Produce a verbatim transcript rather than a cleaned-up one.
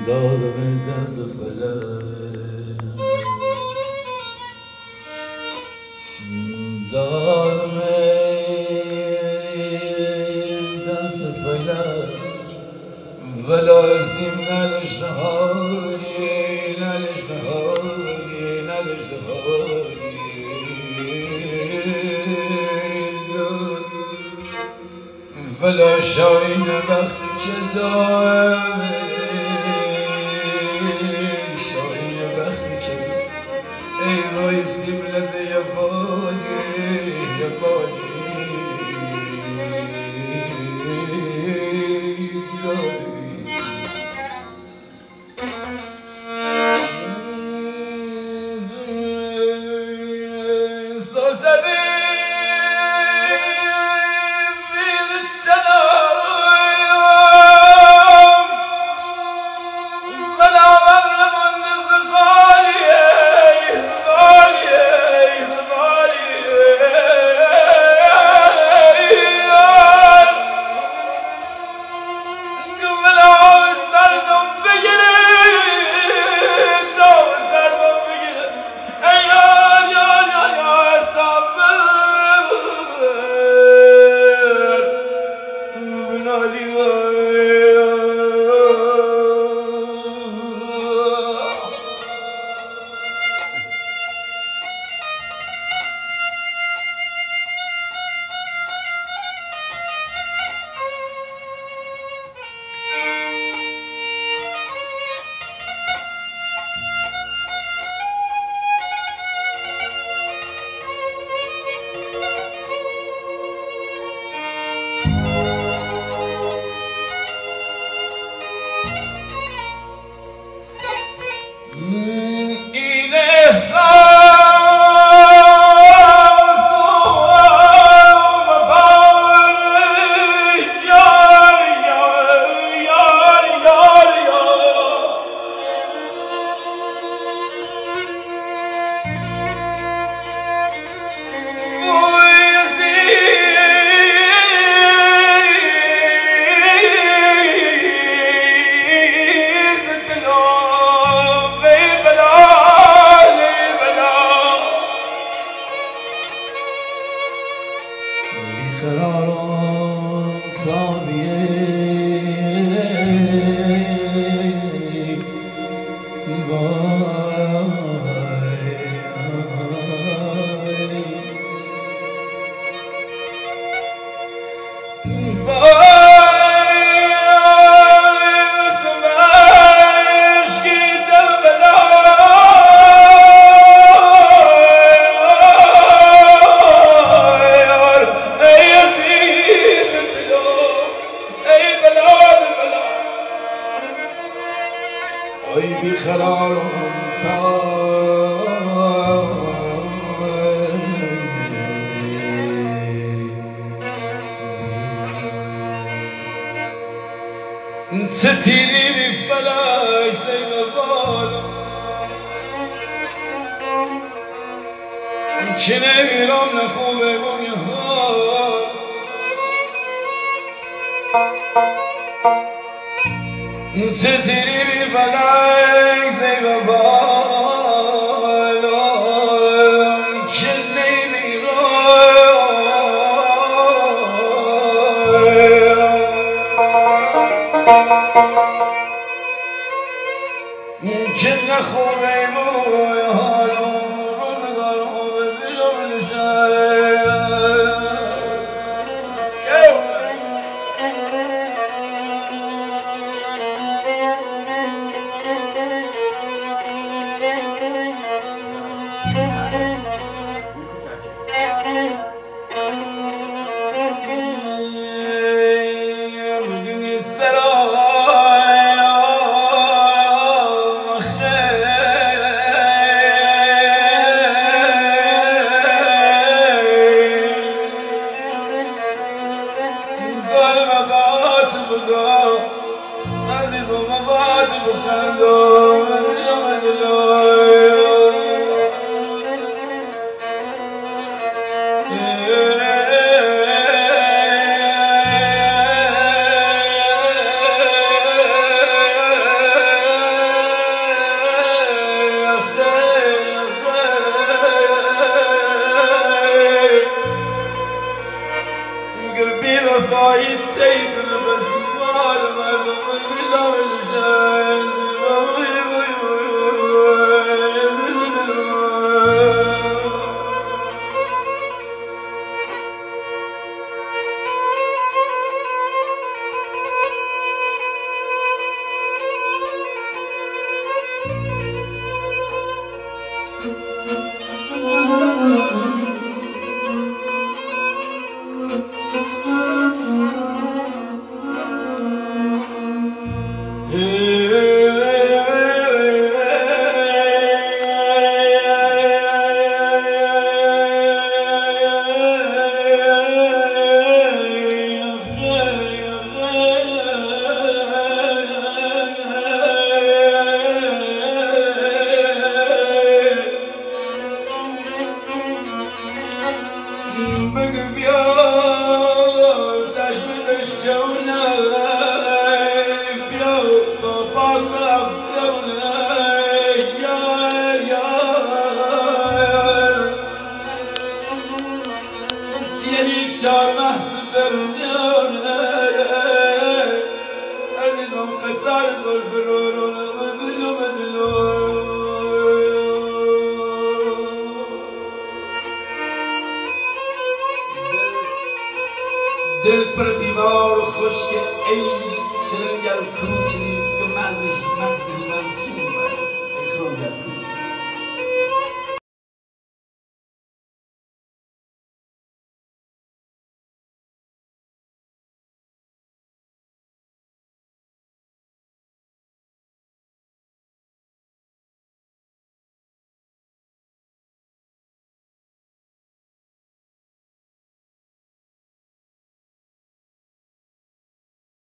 دادم دست فلک، دادم دست فلک، ولا سیم نداشته حالی، نداشته حالی، نداشته حالی، ولا شاین وقتی که دارم، شاین وقتی که ای وای سیم لزه یه بانی، یه بانی قرارم تابیه وای ای بیقرارم ستیری بی فلک زیر بالا که نمیرم نخوبه بونی ها ستیری بی فلک زیر بالا که نمیرم که نخوبه بونی حالا روزگارم دیگه بلشه عزیزم بعد بخندم دلم دلم چار محصول درونیانه عزیزم قطار زلف رو رو مدلو مدلو دل پر دیوار و خشک ای چلنگل کوچی که مزهی مزهی مزهی ای خونگل کوچی